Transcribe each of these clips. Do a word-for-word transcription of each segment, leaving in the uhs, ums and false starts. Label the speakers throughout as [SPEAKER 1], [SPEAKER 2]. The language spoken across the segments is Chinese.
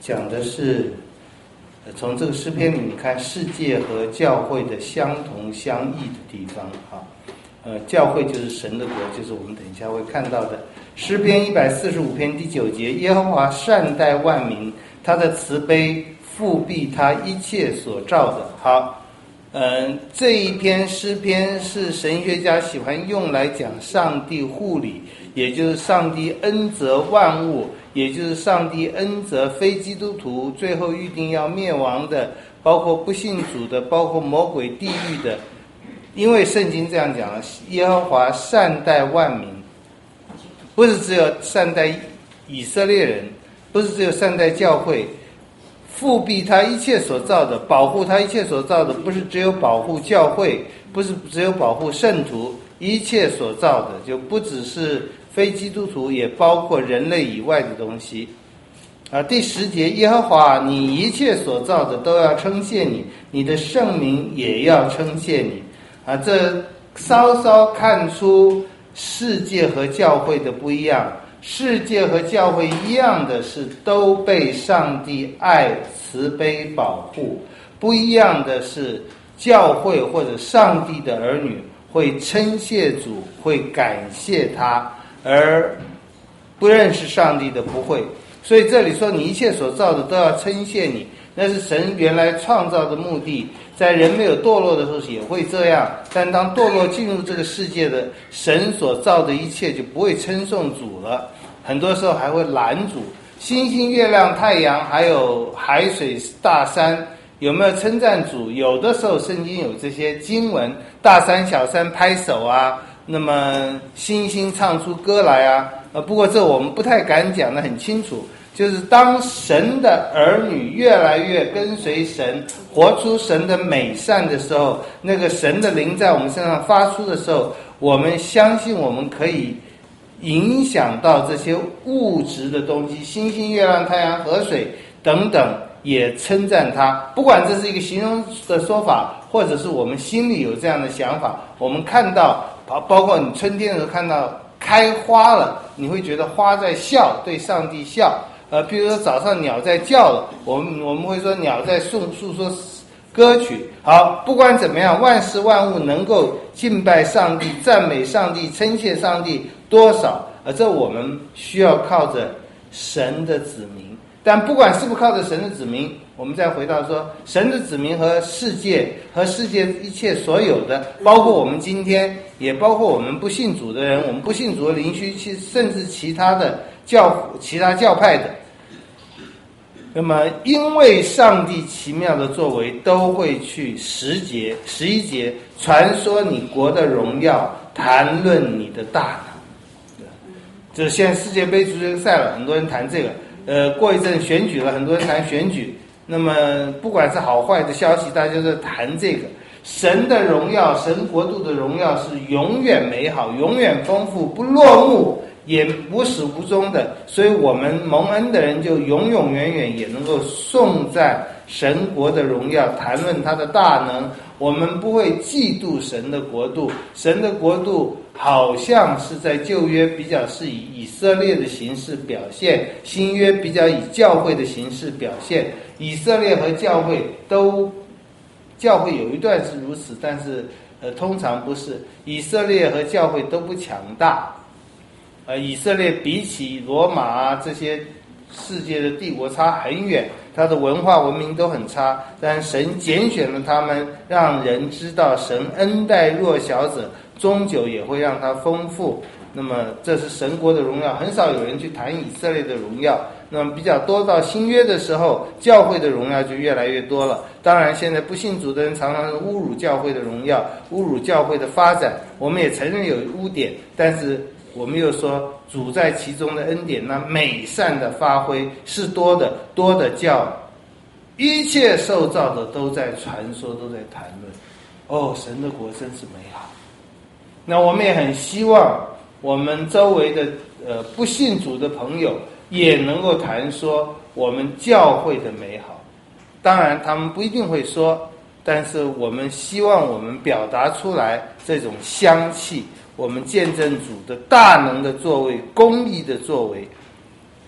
[SPEAKER 1] 讲的是从这个诗篇里面看世界和教会的相同相异的地方啊。呃，教会就是神的国，就是我们等一下会看到的。诗篇一百四十五篇第九节，耶和华善待万民，他的慈悲复庇他一切所造的。好，嗯、呃，这一篇诗篇是神学家喜欢用来讲上帝护理，也就是上帝恩泽万物，也就是上帝恩泽非基督徒最后预定要灭亡的，包括不信主的，包括魔鬼地狱的。因为圣经这样讲了，耶和华善待万民，不是只有善待以色列人，不是只有善待教会，复庇他一切所造的，保护他一切所造的，不是只有保护教会，不是只有保护圣徒，一切所造的就不只是非基督徒，也包括人类以外的东西。啊，第十节，耶和华你一切所造的都要称谢你，你的圣名也要称谢你。啊，这稍稍看出世界和教会的不一样。世界和教会一样的是都被上帝爱慈悲保护，不一样的是教会或者上帝的儿女会称谢主，会感谢他，而不认识上帝的不会。所以这里说你一切所造的都要称谢你，那是神原来创造的目的。在人没有堕落的时候也会这样，但当堕落进入这个世界的，神所造的一切就不会称颂主了，很多时候还会拦阻。星星、月亮、太阳，还有海水、大山，有没有称赞主？有的时候圣经有这些经文，大山小山拍手啊，那么星星唱出歌来啊。呃，不过这我们不太敢讲得很清楚。就是当神的儿女越来越跟随神，活出神的美善的时候，那个神的灵在我们身上发出的时候，我们相信我们可以影响到这些物质的东西，星星、月亮、太阳、河水等等，也称赞他。不管这是一个形容的说法，或者是我们心里有这样的想法，我们看到包括你春天的时候看到开花了，你会觉得花在笑，对上帝笑。呃，比如说早上鸟在叫了，我们我们会说鸟在诉诉说歌曲。好，不管怎么样，万事万物能够敬拜上帝、赞美上帝、称谢上帝多少，而这我们需要靠着神的子民。但不管是不是靠着神的子民，我们再回到说，神的子民和世界和世界一切所有的，包括我们今天，也包括我们不信主的人，我们不信主的灵虚，甚至其他的教其他教派的，那么因为上帝奇妙的作为，都会去十节十一节传说你国的荣耀，谈论你的大能。这现在世界杯足球赛了，很多人谈这个。呃，过一阵选举了，很多人谈选举。那么不管是好坏的消息，大家都谈这个。神的荣耀，神国度的荣耀是永远美好，永远丰富，不落幕，也无始无终的。所以我们蒙恩的人就永永远远也能够颂赞神国的荣耀，谈论他的大能。我们不会嫉妒神的国度，神的国度好像是在旧约比较是以以色列的形式表现，新约比较以教会的形式表现。以色列和教会都，教会有一段是如此，但是呃，通常不是。以色列和教会都不强大，呃，以色列比起罗马啊这些世界的帝国差很远，它的文化文明都很差，但神拣选了他们，让人知道神恩待弱小者，终究也会让它丰富。那么这是神国的荣耀，很少有人去谈以色列的荣耀。那么比较多到新约的时候，教会的荣耀就越来越多了。当然现在不信主的人常常是侮辱教会的荣耀，侮辱教会的发展，我们也承认有污点，但是我们又说主在其中的恩典，那美善的发挥是多的，多的叫一切受造的都在传说，都在谈论。哦，神的国真是美好。那我们也很希望我们周围的呃不信主的朋友也能够谈说我们教会的美好。当然他们不一定会说，但是我们希望我们表达出来这种香气，我们见证主的大能的作为，公义的作为。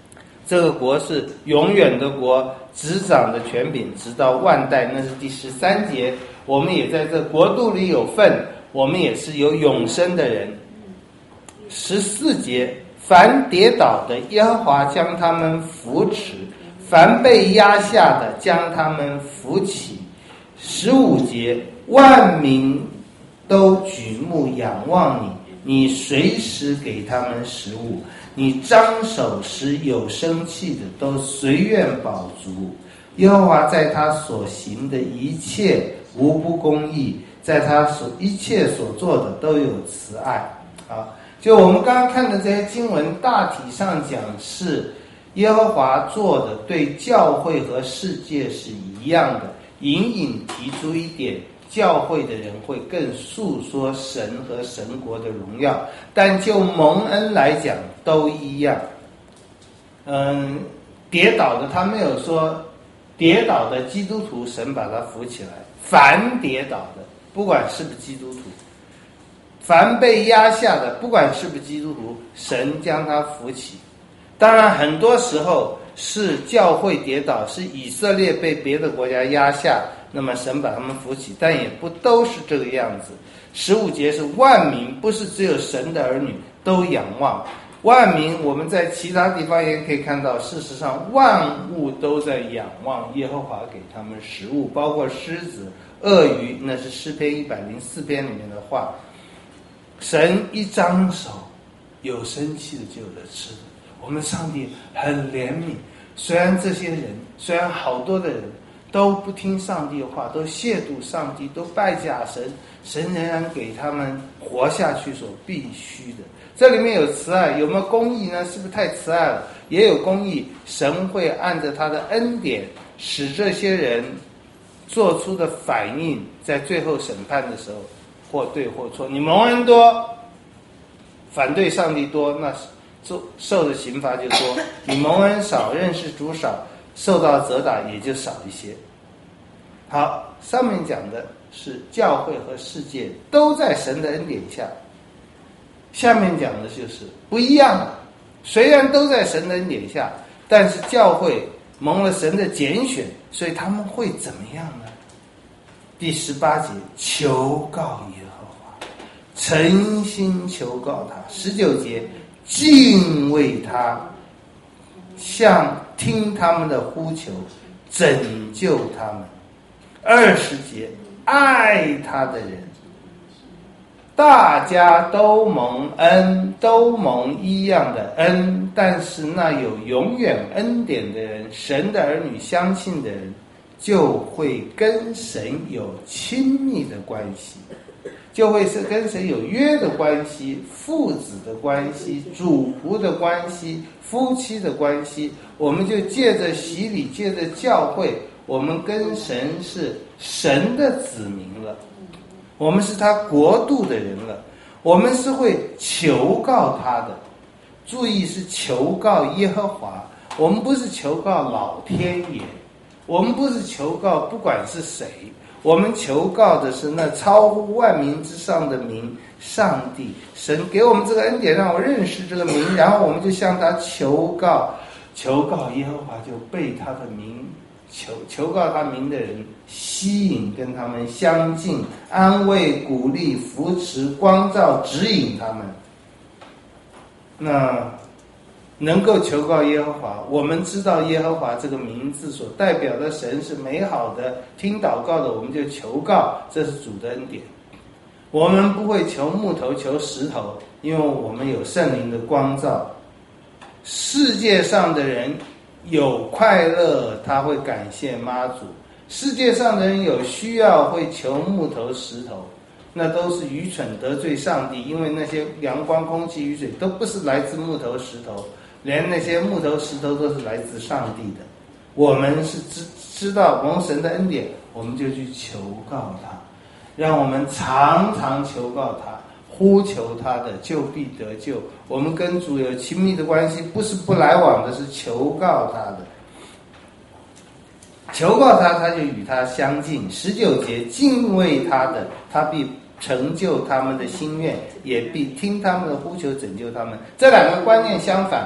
[SPEAKER 1] 这个国是永远的国，执掌的权柄直到万代，那是第十三节。我们也在这国度里有份，我们也是有永生的人。十四节，凡跌倒的，耶和华将他们扶持；凡被压下的，将他们扶起。十五节，万民都举目仰望你，你随时给他们食物，你张手使有生气的都随愿饱足。耶和华在他所行的一切无不公义，在他所一切所做的都有慈爱。啊，就我们刚刚看的这些经文，大体上讲是耶和华做的对教会和世界是一样的，隐隐提出一点，教会的人会更诉说神和神国的荣耀，但就蒙恩来讲都一样。嗯，跌倒的他没有说跌倒的基督徒神把他扶起来，凡跌倒的不管是不是基督徒，凡被压下的不管是不是基督徒，神将他扶起。当然很多时候是教会跌倒，是以色列被别的国家压下，那么神把他们扶起，但也不都是这个样子。十五节是万民，不是只有神的儿女都仰望。万民我们在其他地方也可以看到，事实上万物都在仰望耶和华给他们食物，包括狮子、鳄鱼，那是诗篇一百零四篇里面的话。神一张手，有生气的就有的吃的。我们上帝很怜悯，虽然这些人，虽然好多的人都不听上帝的话，都亵渎上帝，都拜假神，神仍然给他们活下去所必须的。这里面有慈爱，有没有公义呢？是不是太慈爱了？也有公义，神会按着他的恩典，使这些人做出的反应，在最后审判的时候，或对或错。你蒙恩多，反对上帝多，那受的刑罚就多；你蒙恩少，认识主少，受到责打也就少一些。好，上面讲的是教会和世界都在神的恩典下，下面讲的就是不一样的。虽然都在神的恩典下，但是教会蒙了神的拣选，所以他们会怎么样呢？第十八节，求告耶和华，诚心求告他。十九节，敬畏他，向听他们的呼求，拯救他们。二十节，爱他的人，大家都蒙恩，都蒙一样的恩，但是那有永远恩典的人，神的儿女相信的人，就会跟神有亲密的关系，就会是跟神有约的关系，父子的关系，主仆的关系，夫妻的关系。我们就借着洗礼，借着教会，我们跟神是神的子民了，我们是他国度的人了，我们是会求告他的。注意，是求告耶和华，我们不是求告老天爷，我们不是求告不管是谁，我们求告的是那超乎万民之上的名，上帝。神给我们这个恩典，让我认识这个名，然后我们就向他求告，求告耶和华就被他的名求求告他名的人吸引，跟他们相近，安慰、鼓励、扶持、光照、指引他们。那能够求告耶和华，我们知道耶和华这个名字所代表的神是美好的，听祷告的我们就求告，这是主的恩典。我们不会求木头求石头，因为我们有圣灵的光照。世界上的人有快乐，他会感谢妈祖；世界上的人有需要，会求木头石头，那都是愚蠢，得罪上帝。因为那些阳光、空气、雨水都不是来自木头石头，连那些木头石头都是来自上帝的。我们是知知道蒙神的恩典，我们就去求告他，让我们常常求告他，呼求他的，就必得救。我们跟主有亲密的关系，不是不来往的，是求告他的。求告他，他就与他相近。十九节，敬畏他的，他必成就他们的心愿，也必听他们的呼求，拯救他们。这两个观念相反哈，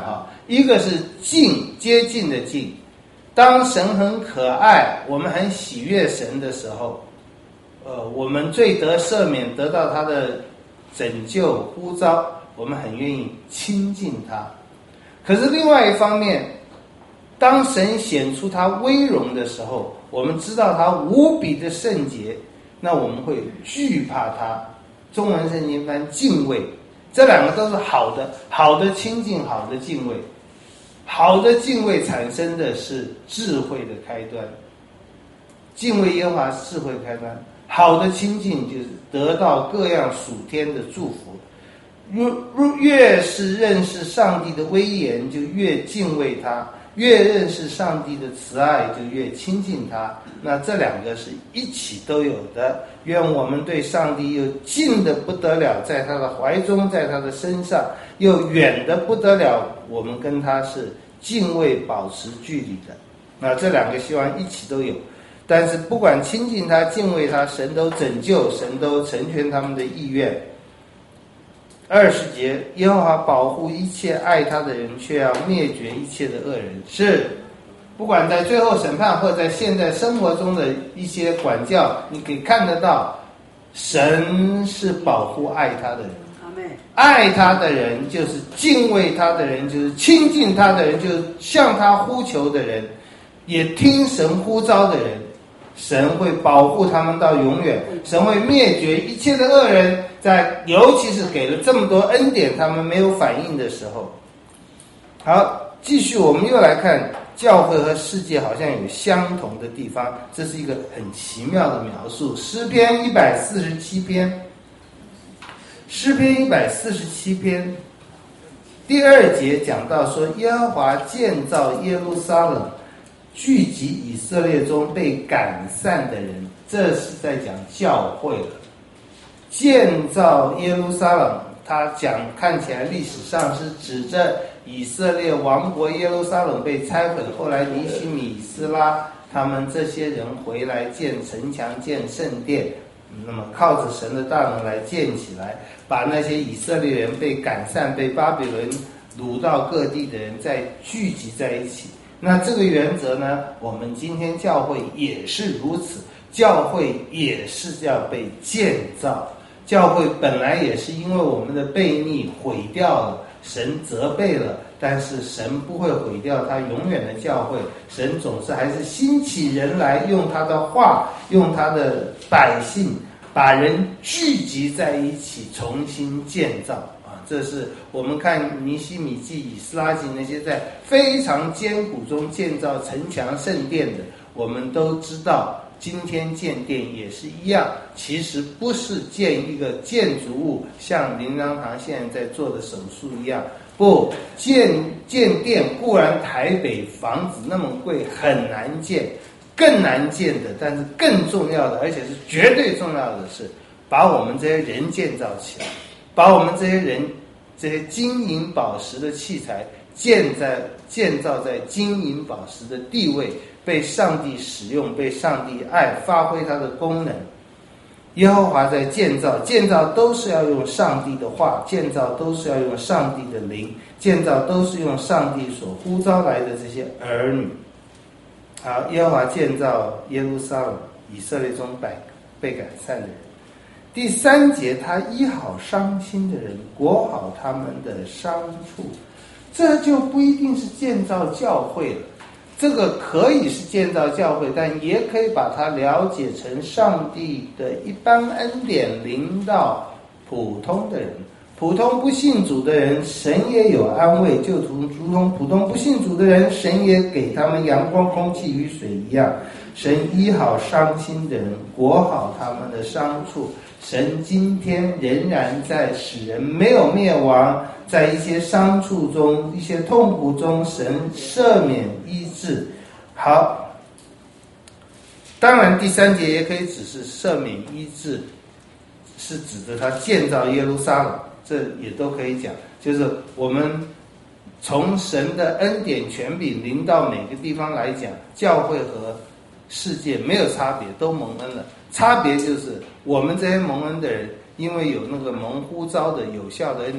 [SPEAKER 1] 一个是近，接近的近。当神很可爱，我们很喜悦神的时候，呃，我们罪得赦免，得到他的拯救呼召，我们很愿意亲近他。可是另外一方面，当神显出他威荣的时候，我们知道他无比的圣洁，那我们会惧怕他。中文圣经翻敬畏，这两个都是好的，好的亲近，好的敬畏。好的敬畏产生的是智慧的开端，敬畏耶和华是智慧开端。好的亲近就是得到各样属天的祝福。越是认识上帝的威严，就越敬畏他；越认识上帝的慈爱，就越亲近他。那这两个是一起都有的。愿我们对上帝又近的不得了，在他的怀中，在他的身上；又远的不得了，我们跟他是敬畏保持距离的。那这两个希望一起都有。但是不管亲近他、敬畏他，神都拯救，神都成全他们的意愿。二十节，耶和华保护一切爱他的人，却要灭绝一切的恶人。是，不管在最后审判，或者在现在生活中的一些管教，你可以看得到，神是保护爱他的人。爱他的人就是敬畏他的人，就是亲近他的人，就是向他呼求的人，也听神呼召的人。神会保护他们到永远，神会灭绝一切的恶人，在尤其是给了这么多恩典他们没有反应的时候。好，继续我们又来看教会和世界好像有相同的地方，这是一个很奇妙的描述。诗篇一百四十七篇，诗篇一百四十七篇第二节讲到说，耶和华建造耶路撒冷，聚集以色列中被赶散的人，这是在讲教会了。建造耶路撒冷，他讲看起来历史上是指着以色列王国耶路撒冷被拆毁，后来尼希米、以斯拉他们这些人回来建城墙、建圣殿，那么靠着神的大能来建起来，把那些以色列人被赶散、被巴比伦掳到各地的人再聚集在一起。那这个原则呢，我们今天教会也是如此，教会也是要被建造。教会本来也是因为我们的悖逆毁掉了，神责备了，但是神不会毁掉他永远的教会，神总是还是兴起人来，用他的话，用他的百姓，把人聚集在一起，重新建造。这是我们看尼希米记、以斯拉记那些在非常艰苦中建造城墙圣殿的，我们都知道今天建殿也是一样，其实不是建一个建筑物，像灵粮堂现在在做的手术一样，不，建建殿固然台北房子那么贵，很难建，更难建的，但是更重要的，而且是绝对重要的是，把我们这些人建造起来，把我们这些人这些金银宝石的器材建在建造在金银宝石的地位，被上帝使用，被上帝爱，发挥它的功能。耶和华在建造，建造都是要用上帝的话，建造都是要用上帝的灵，建造都是用上帝所呼召来的这些儿女。好，耶和华建造耶路撒冷，以色列中百被赶散的人。第三节，他医好伤心的人，裹好他们的伤处。这就不一定是建造教会了，这个可以是建造教会，但也可以把它了解成上帝的一般恩典临到普通的人。普通不信主的人，神也有安慰，就如同普通不信主的人，神也给他们阳光、空气、雨水一样。神医好伤心的人，裹好他们的伤处。神今天仍然在使人没有灭亡，在一些伤处中、一些痛苦中，神赦免医治。好，当然第三节也可以只是赦免医治，是指着他建造耶路撒冷，这也都可以讲，就是我们从神的恩典权柄临到每个地方来讲，教会和世界没有差别，都蒙恩了。差别就是我们这些蒙恩的人，因为有那个蒙呼召的有效的恩典，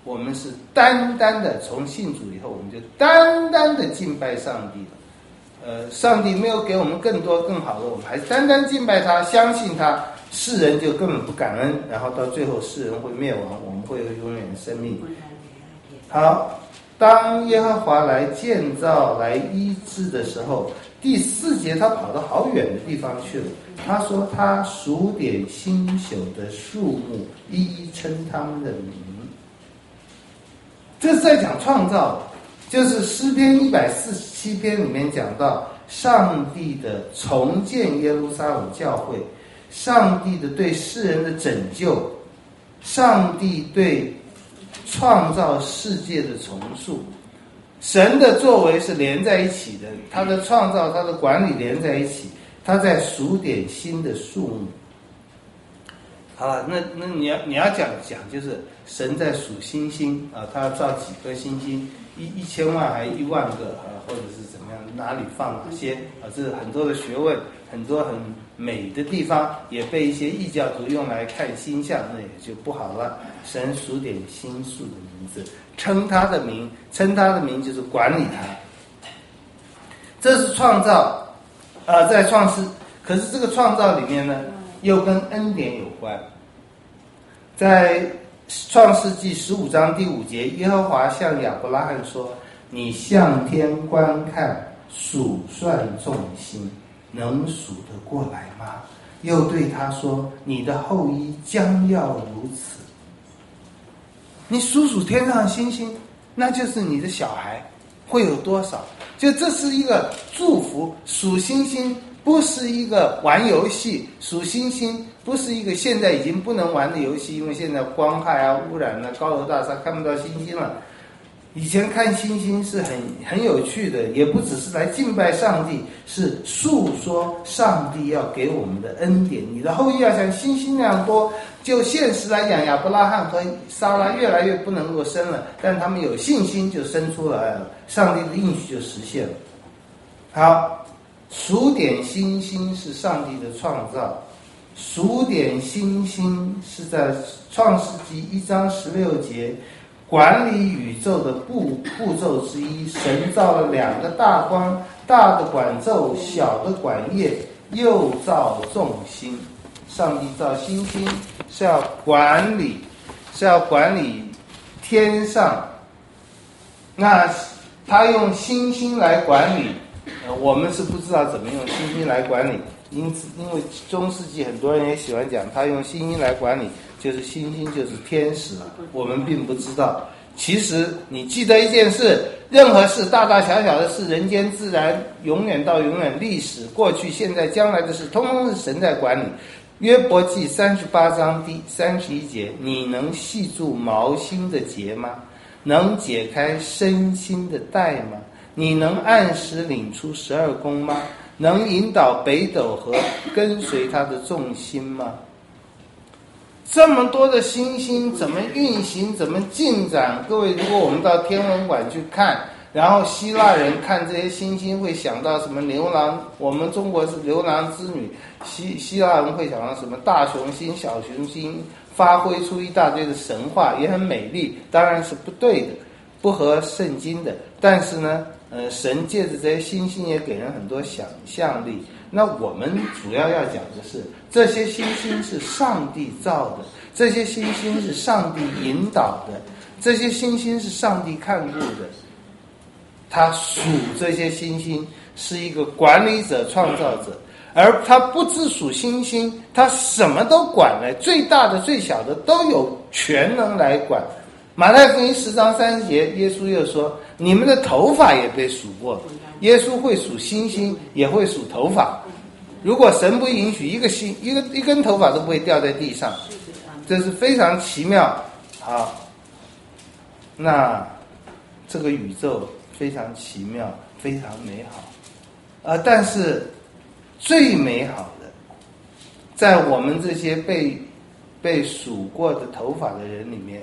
[SPEAKER 1] 我们是单单的从信主以后，我们就单单的敬拜上帝了。呃，上帝没有给我们更多更好的，我们还是单单敬拜他，相信他，世人就根本不感恩，然后到最后世人会灭亡，我们会有永远的生命。好，当耶和华来建造来医治的时候，第四节他跑到好远的地方去了。他说他数点新朽的树木，一一称他们的名。这是在讲创造，就是诗篇一百四十七篇里面讲到上帝的重建耶路撒冷教会，上帝的对世人的拯救，上帝对创造世界的重塑。神的作为是连在一起的，他的创造他的管理连在一起，他在数点新的树木。好了，那那你要你要讲讲就是神在数星星啊，他要造几颗星星，一一千万还一万个啊，或者是怎么样，哪里放哪些啊，这是很多的学问，很多很美的地方，也被一些异教徒用来看星象，那也就不好了。神数点星宿的名字，称他的名，称他的名就是管理他。这是创造啊、呃，在创世，可是这个创造里面呢，又跟恩典有关。在创世纪十五章第五节，耶和华向亚伯拉罕说：你向天观看，数算众星，能数得过来吗？又对他说：你的后裔将要如此。你数数天上的星星，那就是你的小孩会有多少。就这是一个祝福，数星星不是一个玩游戏，数星星不是一个现在已经不能玩的游戏，因为现在光害啊、污染啊、高楼大厦看不到星星了。以前看星星是很很有趣的，也不只是来敬拜上帝，是诉说上帝要给我们的恩典。你的后裔要像星星那样多。就现实来讲，亚伯拉罕和撒拉越来越不能够生了，但他们有信心就生出来了，上帝的应许就实现了。好，数点星星是上帝的创造，数点星星是在创世纪一章十六节，管理宇宙的步步骤之一。神造了两个大光，大的管昼，小的管夜，又造众星。上帝造星星是要管理，是要管理天上。那他用星星来管理，呃，我们是不知道怎么用星星来管理。因此，因为中世纪很多人也喜欢讲，他用星星来管理，就是星星就是天使了。我们并不知道。其实你记得一件事，任何事大大小小的事，人间自然永远到永远，历史过去现在将来的事，通通是神在管理。约伯记三十八章第三十一节，你能系住毛星的结吗？能解开身心的带吗？你能按时领出十二宫吗？能引导北斗和跟随他的众星吗？这么多的星星怎么运行，怎么进展？各位，如果我们到天文馆去看，然后希腊人看这些星星会想到什么牛郎，我们中国是牛郎织女，希希腊人会想到什么大雄星、小雄星，发挥出一大堆的神话，也很美丽，当然是不对的，不合圣经的。但是呢，呃，神借着这些星星也给人很多想象力。那我们主要要讲的是，这些星星是上帝造的，这些星星是上帝引导的，这些星星是上帝看顾的。他数这些星星是一个管理者、创造者，而他不只数星星，他什么都管了，最大的、最小的都有全能来管。马太福音十章三十节，耶稣又说：“你们的头发也被数过。”耶稣会数星星，也会数头发。如果神不允许，一个星、一个一根头发都不会掉在地上，这是非常奇妙。好，那这个宇宙非常奇妙，非常美好，呃，但是最美好的，在我们这些被被数过的头发的人里面，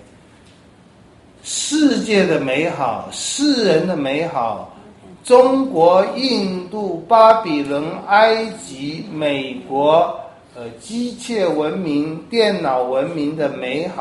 [SPEAKER 1] 世界的美好，世人的美好，中国、印度、巴比伦、埃及、美国，呃，机械文明、电脑文明的美好，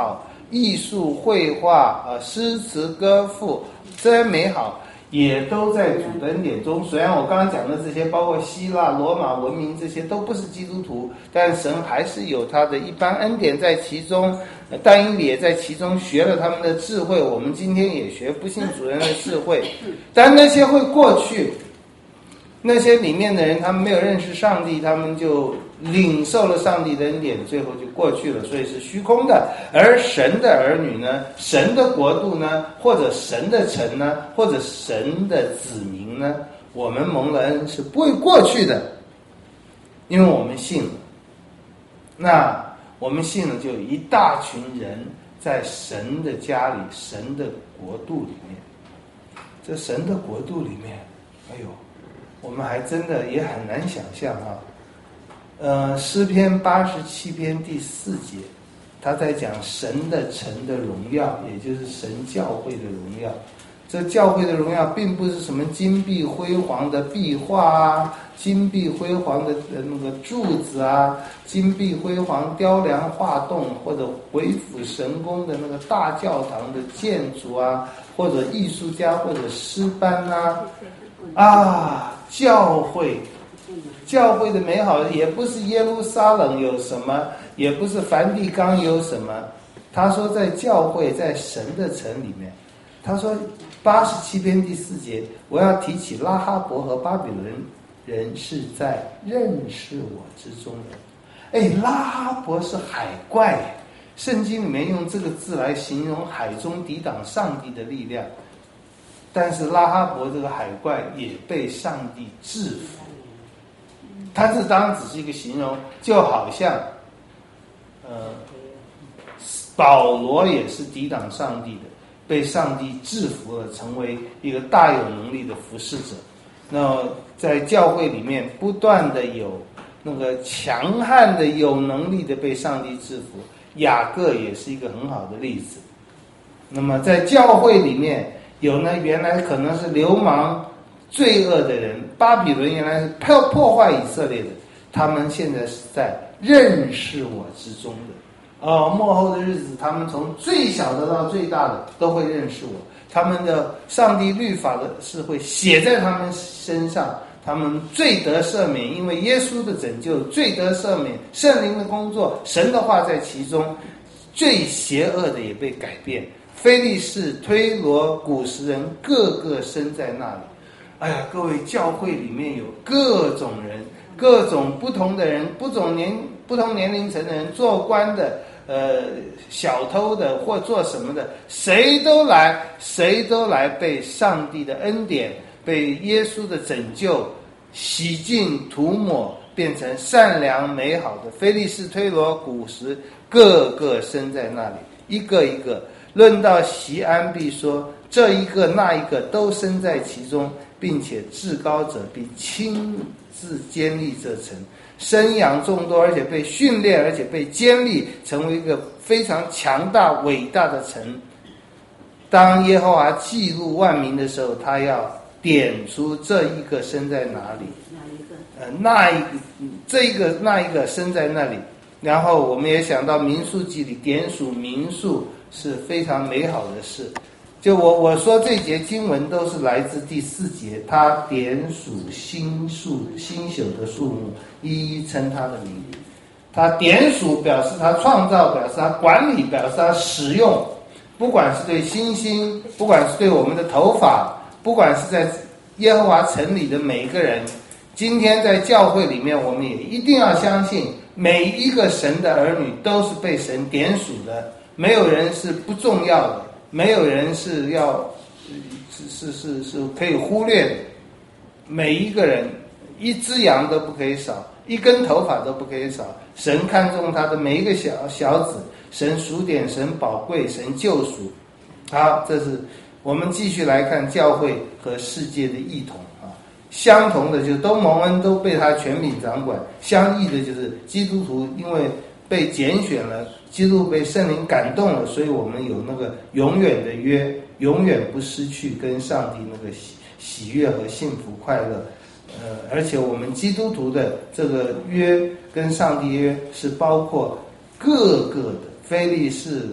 [SPEAKER 1] 艺术、绘画、呃诗词歌赋，这些美好也都在主的恩典中。虽然我刚刚讲的这些，包括希腊、罗马文明这些都不是基督徒，但神还是有他的一般恩典在其中。但以理也在其中学了他们的智慧，我们今天也学不信主人的智慧。但那些会过去，那些里面的人他们没有认识上帝，他们就领受了上帝的恩典，最后就过去了，所以是虚空的。而神的儿女呢，神的国度呢，或者神的城呢，或者神的子民呢，我们蒙了恩是不会过去的，因为我们信了。那我们信了，就有一大群人在神的家里，神的国度里面。这神的国度里面，哎呦，我们还真的也很难想象啊。呃，诗篇八十七篇第四节，他在讲神的城的荣耀，也就是神教会的荣耀。这教会的荣耀并不是什么金碧辉煌的壁画啊，金碧辉煌的那个柱子啊，金碧辉煌雕梁画栋，或者鬼斧神工的那个大教堂的建筑啊，或者艺术家或者诗班啊，啊，教会，教会的美好也不是耶路撒冷有什么，也不是梵蒂冈有什么。他说在教会，在神的城里面，他说八十七篇第四节，我要提起拉哈伯和巴比伦人是在认识我之中的。哎，拉哈伯是海怪，圣经里面用这个字来形容海中抵挡上帝的力量。但是拉哈伯这个海怪也被上帝制服。他这当然只是一个形容，就好像呃，保罗也是抵挡上帝的，被上帝制服了，成为一个大有能力的服侍者。那在教会里面不断的有那个强悍的有能力的被上帝制服，雅各也是一个很好的例子。那么在教会里面有呢，原来可能是流氓罪恶的人，巴比伦原来是破破坏以色列的，他们现在是在认识我之中的。哦，末后的日子，他们从最小的到最大的都会认识我。他们的上帝律法的是会写在他们身上，他们罪得赦免，因为耶稣的拯救，罪得赦免，圣灵的工作，神的话在其中，最邪恶的也被改变。非利士、推罗、古时人个个生在那里。哎呀，各位，教会里面有各种人，各种不同的人，不同年不同年龄层的人，做官的，呃，小偷的，或做什么的，谁都来，谁都来被上帝的恩典，被耶稣的拯救洗净涂抹，变成善良美好的。非利士、推罗、古时个个生在那里，一个一个。论到锡安，必说这一个那一个都生在其中，并且至高者必亲自坚立这城，生养众多，而且被训练，而且被坚立，成为一个非常强大伟大的城。当耶和华记录万民的时候，他要点出这一个生在哪里，哪一个？呃，那一个，这一个那一个生在那里。然后我们也想到民数记里点数民数是非常美好的事。就我我说这节经文都是来自第四节，他点数新树新朽的树木，一一称他的名。他点数表示他创造，表示他管理，表示他使用，不管是对星星，不管是对我们的头发，不管是在耶和华城里的每一个人。今天在教会里面，我们也一定要相信，每一个神的儿女都是被神点数的，没有人是不重要的，没有人是要是是是是可以忽略的。每一个人一只羊都不可以少，一根头发都不可以少。神看重他的每一个小小子，神数点，神宝贵，神救赎。好，这是我们继续来看教会和世界的异同啊。相同的就是都蒙恩，都被他权柄掌管；相异的就是基督徒因为被拣选了，基督被圣灵感动了，所以我们有那个永远的约，永远不失去跟上帝那个喜喜悦和幸福快乐。呃，而且我们基督徒的这个约跟上帝约是包括各个的非利士、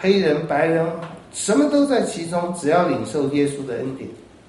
[SPEAKER 1] 黑人、白人，什么都在其中，只要领受耶稣的恩典。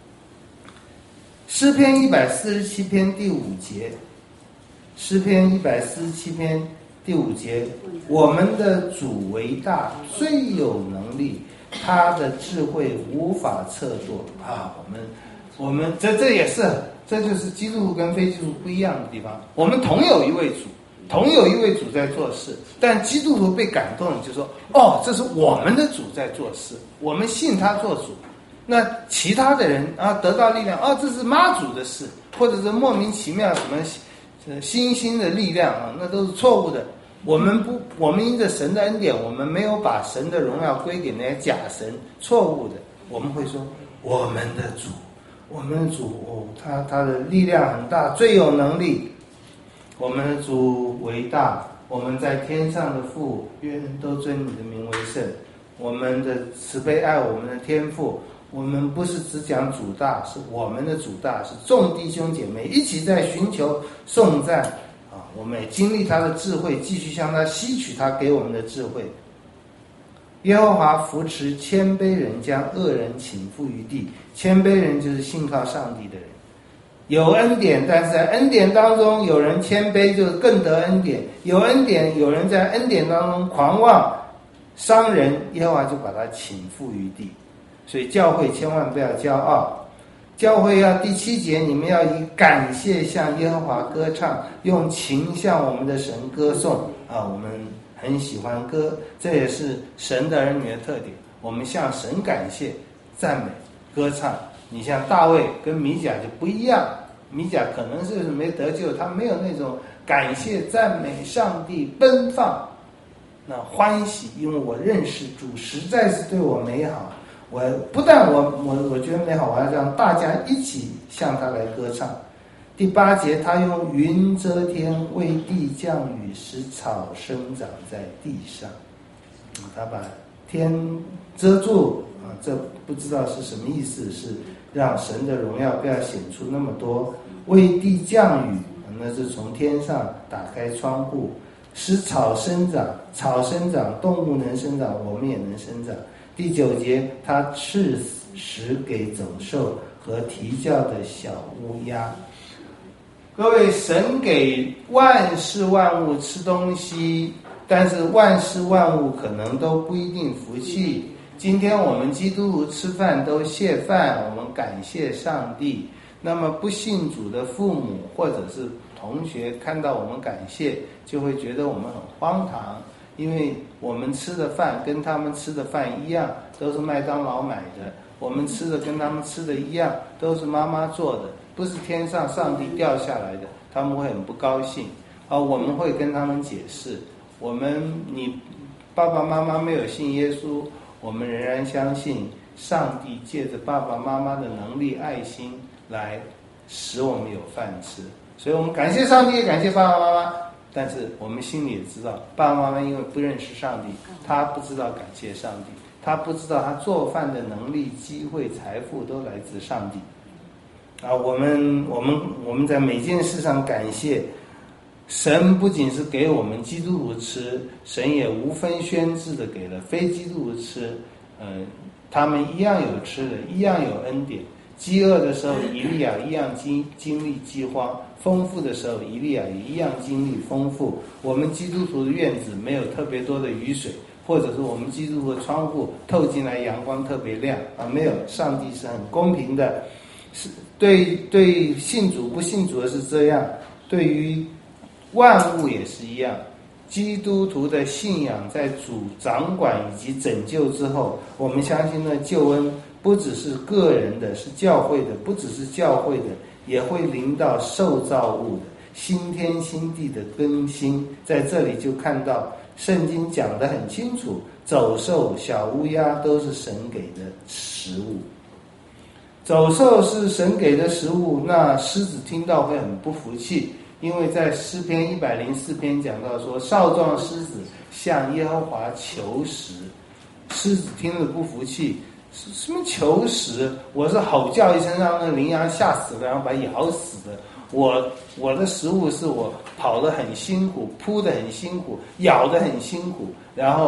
[SPEAKER 1] 诗篇一百四十七篇第五节，诗篇一百四十七篇第五节，我们的主为大，最有能力，他的智慧无法测度啊！我们我们这这也是，这就是基督徒跟非基督徒不一样的地方。我们同有一位主，同有一位主在做事，但基督徒被感动了，就说：哦，这是我们的主在做事，我们信他做主。那其他的人啊，得到力量，哦，这是妈祖的事，或者是莫名其妙什么新兴的力量啊，那都是错误的。我们不，我们因着神的恩典，我们没有把神的荣耀归给那些假神，错误的。我们会说，我们的主，我们的主，哦，他他的力量很大，最有能力。我们的主为大，我们在天上的父，愿人都尊你的名为圣。我们的慈悲爱我们的天父。我们不是只讲主大，是我们的主大，是众弟兄姐妹一起在寻求颂赞啊！我们也经历他的智慧，继续向他吸取他给我们的智慧。耶和华扶持谦卑人，将恶人倾覆于地。谦卑人就是信靠上帝的人，有恩典，但是在恩典当中，有人谦卑，就是更得恩典；有恩典，有人在恩典当中狂妄伤人，耶和华就把他倾覆于地。所以教会千万不要骄傲，教会要第七节，你们要以感谢向耶和华歌唱，用情向我们的神歌颂啊！我们很喜欢歌，这也是神的儿女的特点。我们向神感谢、赞美、歌唱。你像大卫跟米甲就不一样，米甲可能是没得救，他没有那种感谢、赞美上帝、奔放、那欢喜，因为我认识主实在是对我美好。我不但我我我觉得美好，我要让大家一起向他来歌唱。第八节，他用云遮天，为地降雨，使草生长在地上。他把天遮住啊，这不知道是什么意思，是让神的荣耀不要显出那么多。为地降雨，那是从天上打开窗户，使草生长，草生长，动物能生长，我们也能生长。第九节，他赐食给走兽和啼叫的小乌鸦。各位，神给万事万物吃东西，但是万事万物可能都不一定服气。今天我们基督徒吃饭都谢饭，我们感谢上帝。那么不信主的父母或者是同学看到我们感谢，就会觉得我们很荒唐。因为我们吃的饭跟他们吃的饭一样，都是麦当劳买的，我们吃的跟他们吃的一样，都是妈妈做的，不是天上上帝掉下来的，他们会很不高兴啊。我们会跟他们解释，我们你爸爸妈妈没有信耶稣，我们仍然相信上帝借着爸爸妈妈的能力、爱心来使我们有饭吃，所以我们感谢上帝，感谢爸爸妈妈。但是我们心里也知道，爸爸妈妈因为不认识上帝，他不知道感谢上帝，他不知道他做饭的能力、机会、财富都来自上帝。啊，我们我们我们在每件事上感谢神，不仅是给我们基督徒吃，神也无分轩轾的给了非基督徒吃，嗯、呃，他们一样有吃的，一样有恩典。饥饿的时候，以利亚一样经经历饥荒；丰富的时候，以利亚也一样经历丰富。我们基督徒的院子没有特别多的雨水，或者是我们基督徒的窗户透进来阳光特别亮啊，没有。上帝是很公平的，是对对信主不信主的是这样，对于万物也是一样。基督徒的信仰在主掌管以及拯救之后，我们相信呢救恩不只是个人的，是教会的，不只是教会的，也会临到受造物的新天新地的更新。在这里就看到圣经讲得很清楚，走兽、小乌鸦都是神给的食物。走兽是神给的食物，那狮子听到会很不服气，因为在诗篇一百零四篇讲到说，少壮狮子向耶和华求食，狮子听了不服气，什么求食？我是吼叫一声让那羚羊吓死了，然后把它咬死的。我我的食物是我跑得很辛苦，扑得很辛苦，咬得很辛苦，然后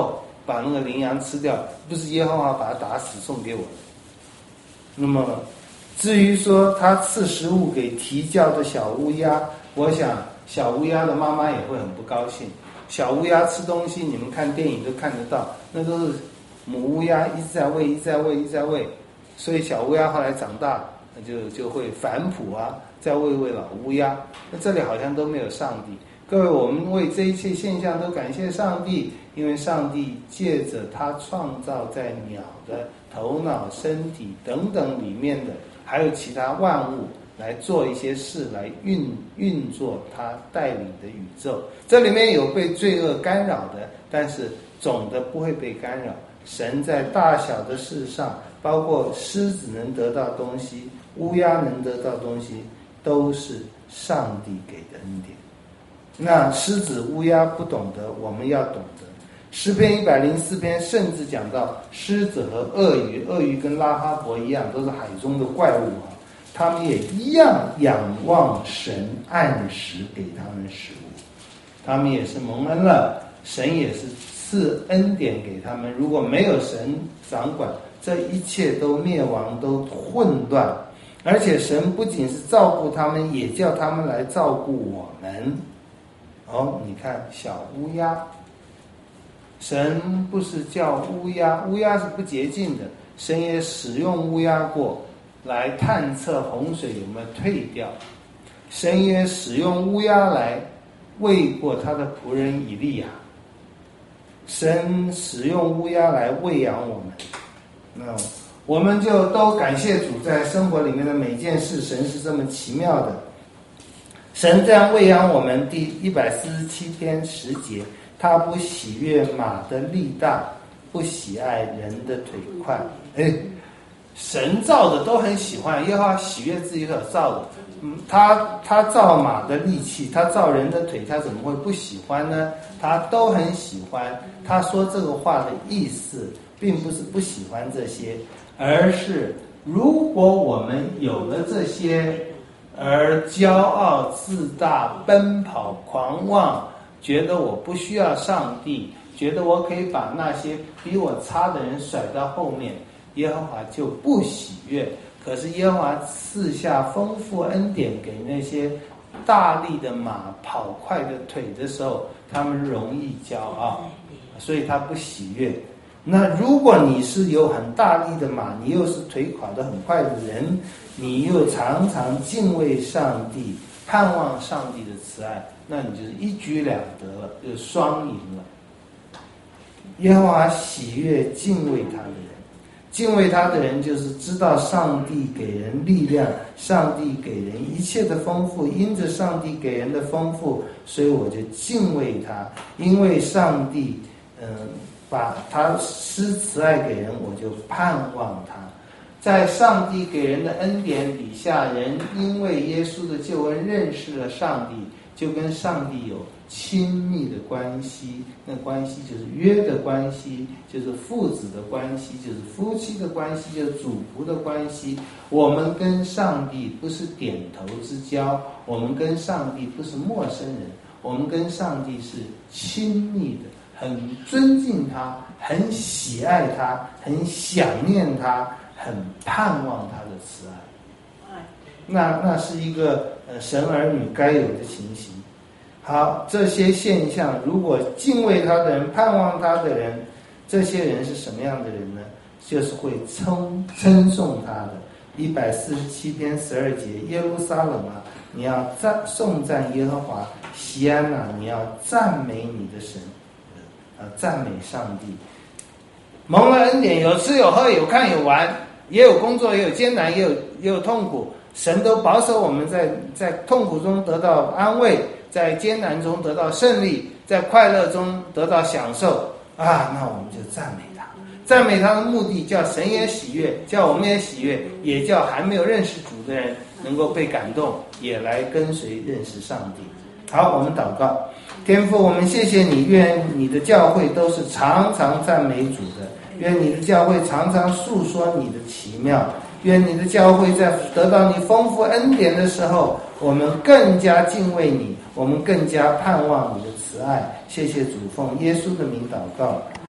[SPEAKER 1] 把那个羚羊吃掉，不是耶和华把他打死送给我的。那么至于说他赐食物给啼叫的小乌鸦，我想小乌鸦的妈妈也会很不高兴。小乌鸦吃东西，你们看电影都看得到，那都是母乌鸦一直在喂，一直在喂，一直在喂，所以小乌鸦后来长大，那就就会反哺啊，再喂喂老乌鸦。那这里好像都没有上帝。各位，我们为这一切现象都感谢上帝，因为上帝借着他创造在鸟的头脑、身体等等里面的，还有其他万物，来做一些事，来运运作他带领的宇宙。这里面有被罪恶干扰的，但是总的不会被干扰。神在大小的事上，包括狮子能得到东西，乌鸦能得到东西，都是上帝给的恩典。那狮子乌鸦不懂得，我们要懂得。诗篇一百零四篇甚至讲到狮子和鳄鱼，鳄鱼跟拉哈伯一样，都是海中的怪物啊，他们也一样仰望神按时给他们食物，他们也是蒙恩了，神也是赐恩典给他们。如果没有神掌管，这一切都灭亡，都混乱。而且神不仅是照顾他们，也叫他们来照顾我们。哦，你看小乌鸦，神不是叫乌鸦，乌鸦是不洁净的，神也使用乌鸦过来探测洪水有没有退掉，神也使用乌鸦来喂过他的仆人以利亚，神使用乌鸦来喂养我们。那我们就都感谢主，在生活里面的每件事，神是这么奇妙的。神这样喂养我们，第一百四十七篇十节，他不喜悦马的力大，不喜爱人的腿快。哎，神造的都很喜欢，耶和华喜悦自己所造的。嗯，他他造马的力气，他造人的腿，他怎么会不喜欢呢？他都很喜欢。他说这个话的意思，并不是不喜欢这些，而是如果我们有了这些，而骄傲自大、奔跑狂妄，觉得我不需要上帝，觉得我可以把那些比我差的人甩到后面，耶和华就不喜悦。可是耶和华赐下丰富恩典给那些大力的马、跑快的腿的时候，他们容易骄傲，所以他不喜悦。那如果你是有很大力的马，你又是腿垮得很快的人，你又常常敬畏上帝，盼望上帝的慈爱，那你就是一举两得了，就双赢了。耶和华喜悦敬畏他的人，敬畏他的人就是知道上帝给人力量，上帝给人一切的丰富，因着上帝给人的丰富，所以我就敬畏他，因为上帝嗯、呃把他施慈爱给人，我就盼望他。在上帝给人的恩典底下，人因为耶稣的救恩认识了上帝，就跟上帝有亲密的关系。那关系就是约的关系，就是父子的关系，就是夫妻的关系，就是主仆的关系。我们跟上帝不是点头之交，我们跟上帝不是陌生人，我们跟上帝是亲密的，很尊敬他，很喜爱他，很想念他，很盼望他的慈爱。那那是一个呃神儿女该有的情形。好，这些现象，如果敬畏他的人，盼望他的人，这些人是什么样的人呢？就是会称称颂他的。一百四十七篇十二节，耶路撒冷啊，你要赞颂赞耶和华；西安啊，你要赞美你的神。啊，赞美上帝，蒙了恩典，有吃有喝，有看有玩，也有工作，也有艰难，也有也有痛苦。神都保守我们在在痛苦中得到安慰，在艰难中得到胜利，在快乐中得到享受啊！那我们就赞美他，赞美他的目的叫神也喜悦，叫我们也喜悦，也叫还没有认识主的人能够被感动，也来跟随认识上帝。好，我们祷告。天父，我们谢谢你，愿你的教会都是常常赞美主的，愿你的教会常常诉说你的奇妙，愿你的教会在得到你丰富恩典的时候，我们更加敬畏你，我们更加盼望你的慈爱。谢谢主，奉耶稣的名祷告。